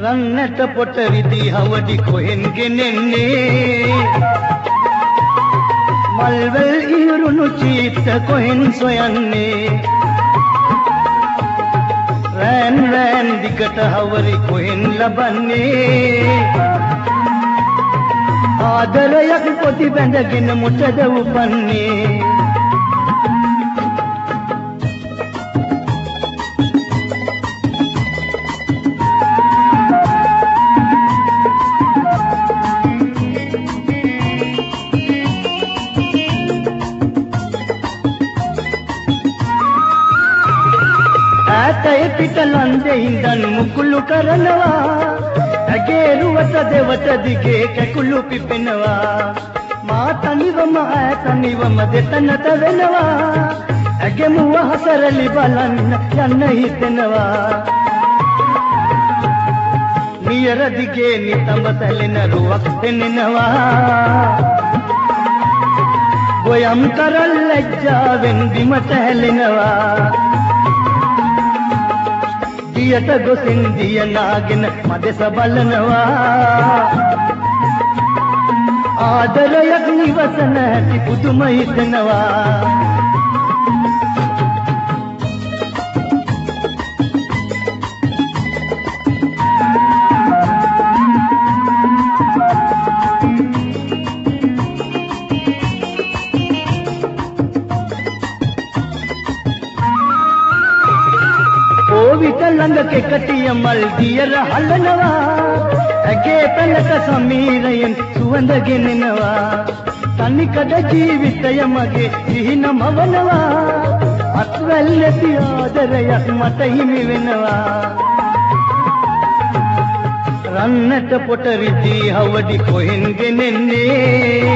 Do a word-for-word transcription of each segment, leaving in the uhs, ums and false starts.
රන්නට පොට රිදී හවඩි කොහෙන් ගෙනෙන්නේ මල්වැල් ඉරුණු චීත කොහෙන් සොයන්නේ රෑන් රෑන් දිගට හවරි කොහෙන් ලබන්නේ ආදරයක් පොති බැඳගෙන මුටද උපන්නේ ඇතේ පිට ලන්දේ ඉඳන් මුකුළු කරනවා ඇගේ රුවට දෙවට දිගේ කැකුළු පිපෙනවා මා තනිවම ඈ තනිවම දෙතනට වෙනවා ඇගේ මුව හසරලි බලන්න යන්න හිතෙනවා නියර දිගේ නිතඹ සැලෙන රුවක් පෙනෙනවා ගොයම් කරල් ලැජ්ජාවෙන් බිමට හැලෙනවා දියට ගොසින් දිය නාගෙන මදෙස බලනවා ආදරයක් නිවසන ඇති පුදුම හිතනවා විට ළඟ කෙකටිය මල් දියර හලනවා ඇගේ පැලක සමීරයෙන් සුවඳ ගෙනෙනවා තනිකඩ ජීවිතය මගේ සිහින මවනවා අත්වැල් නැති ආදරයක් මට හිමි වෙනවා රන්නට පොට රිදී හවඩි කොහෙන් ගෙනෙන්නේ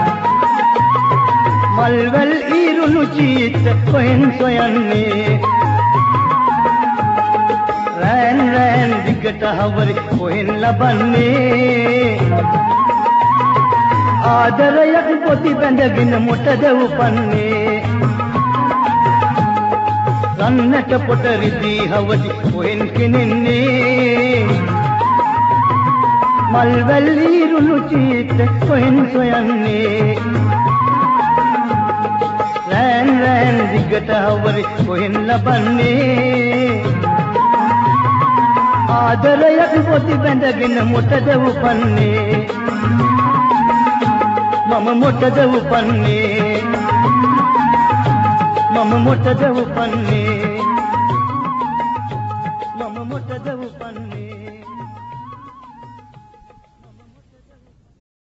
මල්වැල් ඉරුණු චීත කොහෙන් සොයන්නේ රෑන් රෑන් දිගට හවරි කොහෙන් ලබන්නේ ආදරයක් පොති බැඳගෙන මොටද උපන්නේ රන්නට පොට රිදී හවඩි කොහෙන් කෙනෙන්නේ මල්වැල් ඉරුණු චීත කොහෙන් සොයන්නේ රෑන් රෑන් දිගට හවරි කොහෙන් ලබන්නේ ආදරයක් පොති බැඳගෙන මොටද උපන්නේ මම මොටද උපන්නේ මම මොටද උපන්නේ මම මොටද උපන්නේ